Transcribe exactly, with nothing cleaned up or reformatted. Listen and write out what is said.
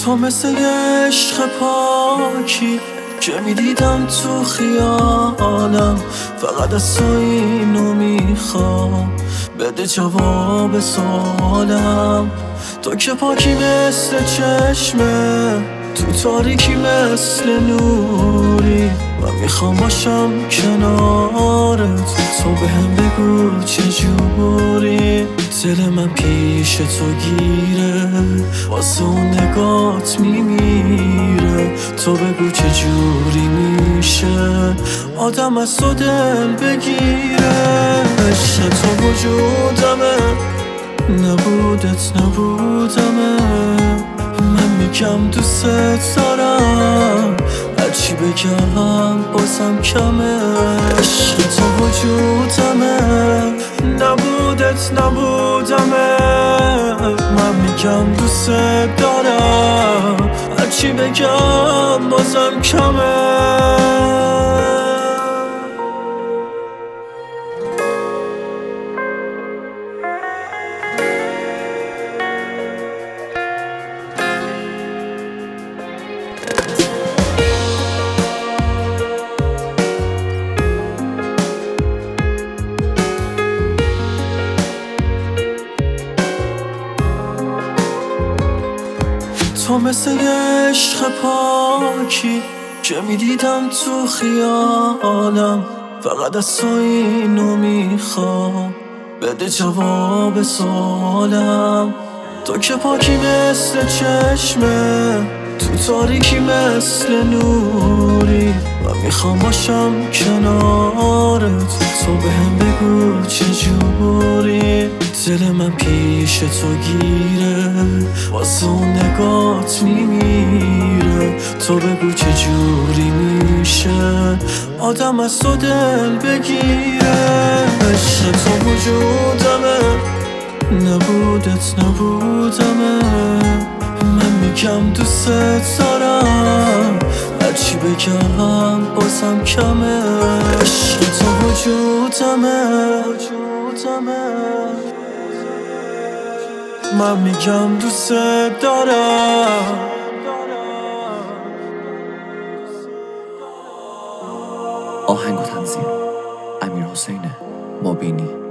تو مثل یه عشق پاکی که میدیدم تو خیالم، فقط از تو اینو میخوام، بده جواب سوالم. تو که پاکی مثل چشمه، تو تاریکی مثل نوری، من میخوام باشم کنارت، تو بهم بگو چجوری. دل من پیش تو گیره، واسه اون نگات میمیره، تو بگو چجوری میشه آدم از تو دل بگیره. عشق تو وجودمه، نبودت نبودمه، من میگم دوست دارم، هرچی بگم بازم کمه. عشق تو وجودمه، نبودت نبودمه، من میگم دوست دارم، هرچی بگم بازم کمه. تو مثل یه عشق پاکی که میدیدم تو خیالم، فقط از تو اینو میخوام، بده جواب سوالم. تو که پاکی مثل چشمه، تو تاریکی مثل نوری، من میخوام باشم کنارت، تو بهم بگو چجوری. دل من پیش تو گیره، واسه اون نگات میمیره، تو بگو چجوری میشه آدم از تو دل بگیره. عشق تو وجودمه، نبودت نبودمه، من میگم دوست دارم، هرچی بگم بازم کمه. عشق تو وجودمه، من میگم دوست دارم. آهنگ و تنظیم امیرحسین مابینی.